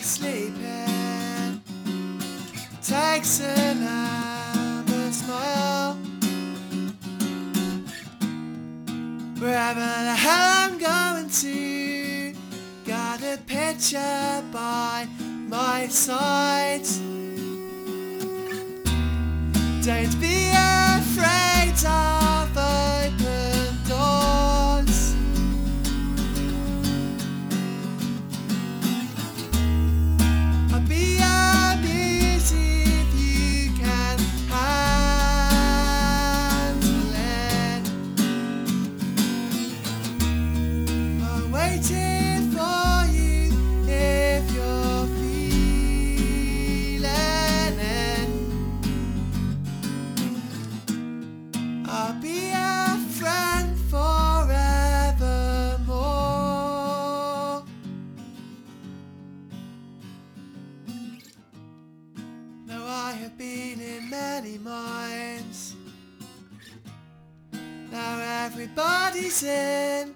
sleeping takes an amber smile. Wherever the hell I'm going to, got a picture by my side. Don't be afraid of open doors. I'll be amused if you can handle it. I'm waiting for you if you're feeling it. I'll be a friend forevermore. Now I have been in many minds. Now everybody's in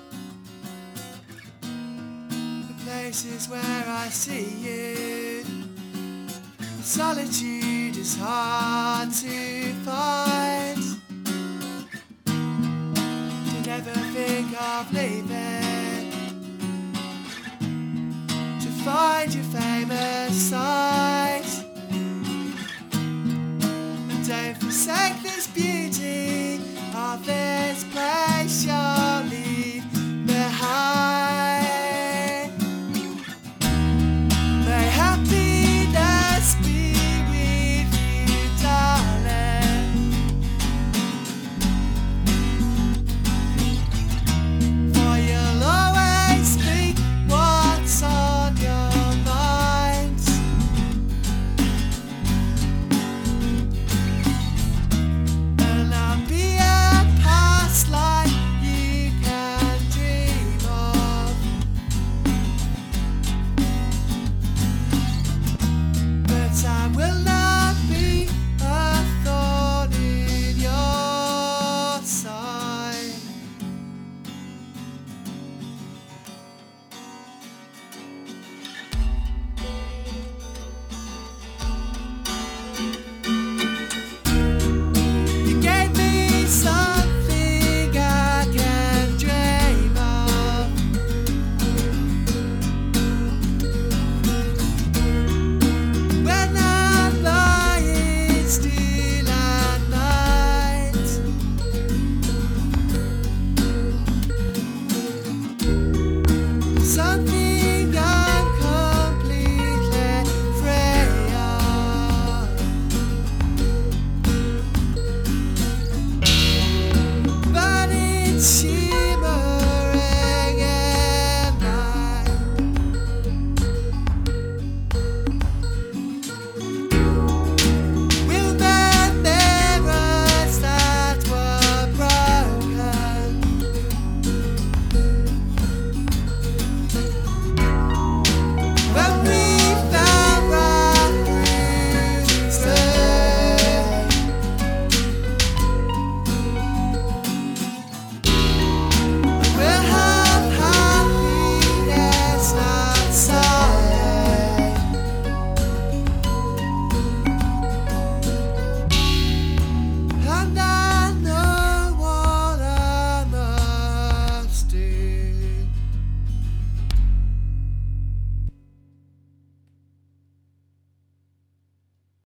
the places where I see you. The solitude is hard to find. Never think of leaving to find your famous side.